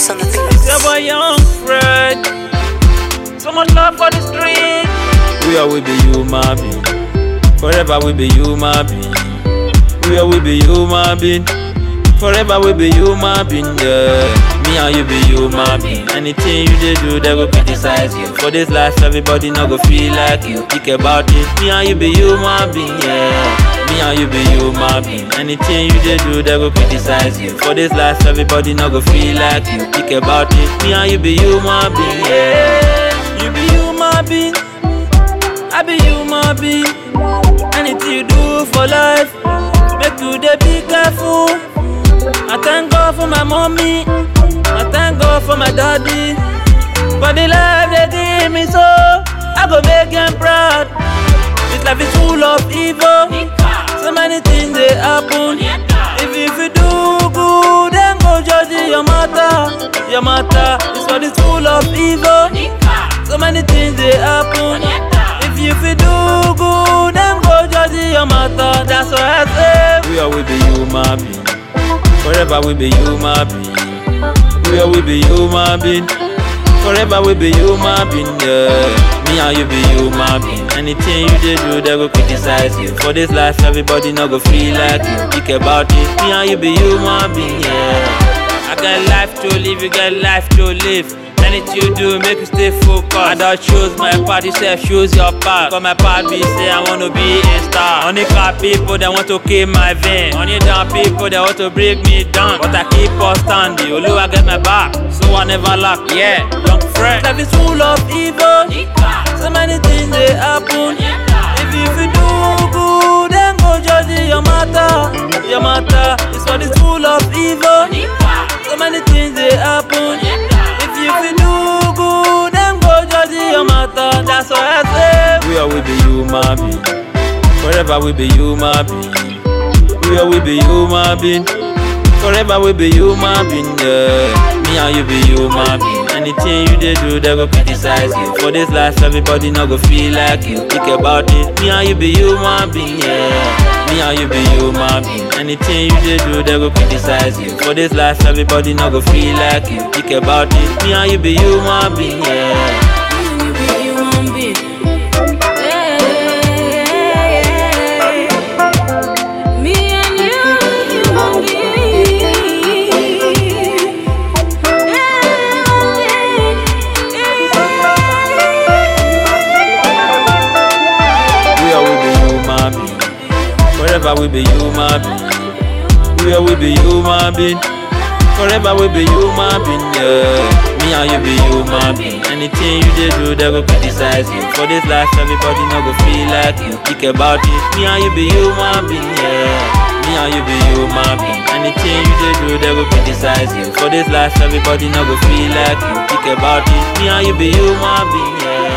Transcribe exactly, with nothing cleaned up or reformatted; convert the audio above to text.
Max on the beat. It's your boy Young Fred. So much love for the street. We are we be you, my being. Forever we be you, my being. We are we be you, my being. Forever we be you, my being. Yeah. Me and you be you, my being. Anything you dey do, they go criticize you. For this life, everybody not go feel like you. Think about it. Me and you be you, my being. Yeah. Me and you be you, my being. Anything you dey do, they go criticize you. For this life, everybody not go feel like you. Think about it. Me and you be you, my being. Yeah. You be you, my being. I be you, my being. Anything you do for life, make you dey be careful. I thank God for my mommy. I thank God for my daddy. For the life they give me, so I go make them proud. This life is full of evil. So many things they happen. If, if you do good, then go judge your matter. Your matter is what is full of evil. So many things they happen. If you, if you do good, then go judge your matter. That's what I say. We are we be you, my being. Forever we be you, my being. We are we be you, my being. Forever we be you, my being. Yeah. Me and you be you, my being. Anything you dey do, they go criticize you. For this life, everybody not go feel like you. Think about it. Me and you be you, my being. Yeah. I got life to live, you got life to live. Anything you do, make you stay focused. I don't choose my part, yourself choose your part. Cause my part be say I want to be a star. Only car people that want to kill my vein. Only down people that want to break me down. But I keep on standing, although I get my back, so I never lack. Yeah, Young Fred. Life is full of evil. So many things they happen. If you, if you do good, then go judge your matter. Your matter is what is full of evil. So many things they happen. If you, if you do good, then go judge your matter. That's what I say. We are we be you, my being. Forever we be you, my being. We are we be you, my being. Forever we be you, my being. Yeah. Me and you be you, my being. Anything you dey do, they go criticize you. For this life, everybody not go feel like you. Think about it. Me and you be you, my being. Yeah. Me and you be you, my being. Anything you dey do, they go criticize you. For this life, everybody not go feel like you. Think about it. Me and you be you, my being. Yeah. Forever we be you, my being. We are we be you, my being. Forever we be you, my being. Yeah. Me and you be you, my being. Anything you dey do, they go criticize you. For this life, everybody not go feel like you. Think about it. Me and you be you, my being. Yeah. Me and you be you, my being. Anything you dey do, they go criticize you. For this life, everybody not go feel like you. Think about it. Me and you be you, my being. Yeah.